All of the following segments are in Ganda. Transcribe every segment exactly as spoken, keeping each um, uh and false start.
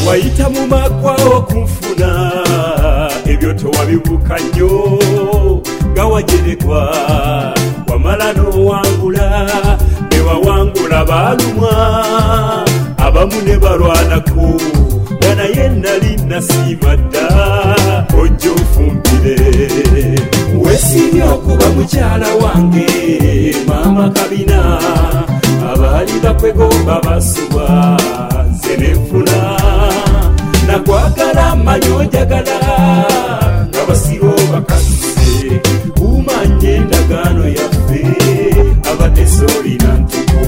wayita mu magwa okunfuna ebyo tewabibuka nnyo nga wagerekwa wamala n'owangula bewawangula baalumwa abamu ne balwanako nga naye nali nasiima dda ojja ofumbire weesiibye okuba mukyala wange maama Kabina abaali bakwegomba basubwa nze nenfuna nakwagala mmanyi onjagala nga basiro bakasuse kumanye endagaano yaffe abadde soolina ntuko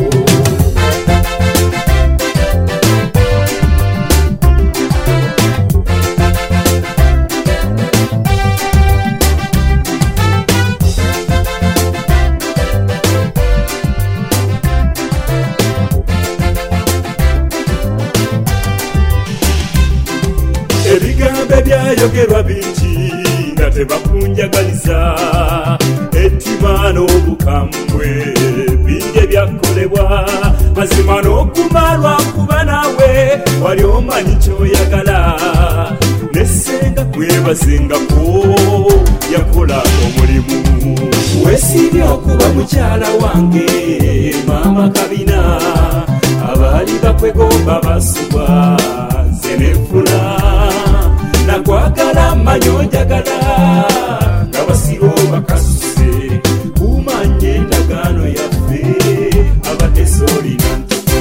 ebigambo ebyayogerwa bingi nga tebakunjagaliza ettima n'obukambwe bingi ebyakolebwa mazima n'okumalwa kuba nawe wali omanyi kyoyagala nesenga kwebazengako yakola omulimu weesiibye okuba mukyala wange maama Kabina abaali bakwegomba basubwa nze nenfuna nakwagala mmanyi onjagala nga basiro bakasuse kumanye endagaano yaffe abadde soolina ntuko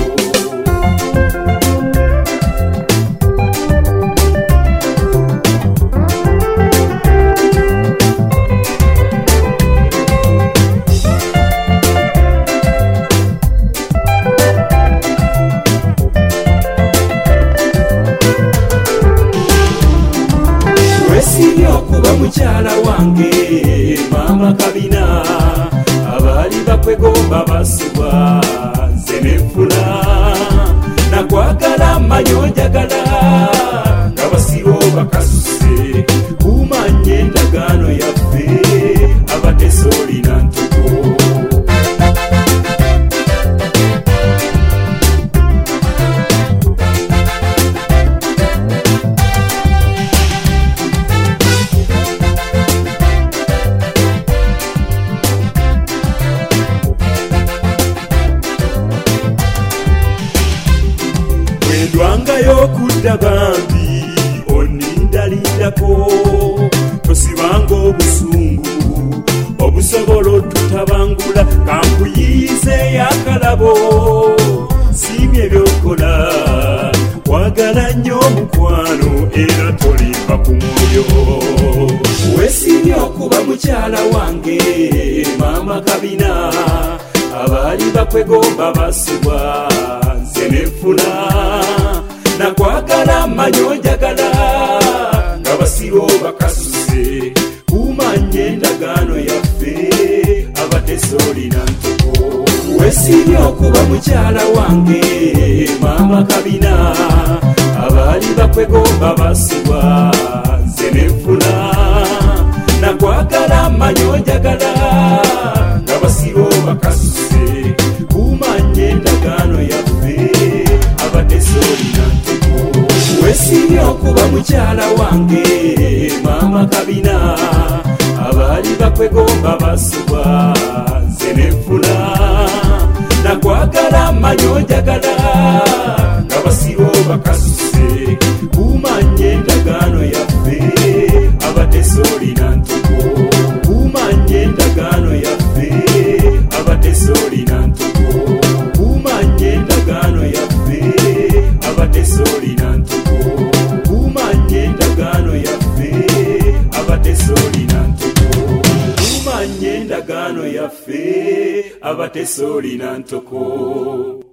weesiibye okuba mukyala wange maama Kabina abaali bakwegomba basubwa nze nenfuna nakwagala mmanyi onjagala nga basiro bakasuse kumanye endagaano yaffe abadde soolina ntuko ndwangayo okudda bambi onindalindako tosibanga obusungu obusobola otutabangula kankuyiize yakalabo siimye ebyokola wagala nnyo omukwano era tolimba ku mwoyo weesiibye okuba mukyala wange maama Kabina abaali bakwegomba basubwa nze nenfuna nakwagala mmanyi onjagala nga basiro bakasuse kumanye endagaano yaffe abadde soolina ntuko weesiibye okuba mukyala wange maama Kabina abaali bakwegomba basubwa nze nenfuna nakwagala mmanyi onjagala nga basiro bakasuse kumanye endagaano yaffe abadde soolina ntuko weesiibye okuba mukyala wange maama Kabina abaali bakwegomba basubwa nze nenfuna nakwagala mmanyi onjagala nga basiro bakasuse kumanye endagaano yaffe abadde soolina ntuko kumanye endagaano yaffe abadde soolina ntuko kumanye endagaano yaffe abadde soolina ntuko kumanye endagaano yaffe abadde soolina ntuko kumanye endagaano yaffe abadde soolina ntuko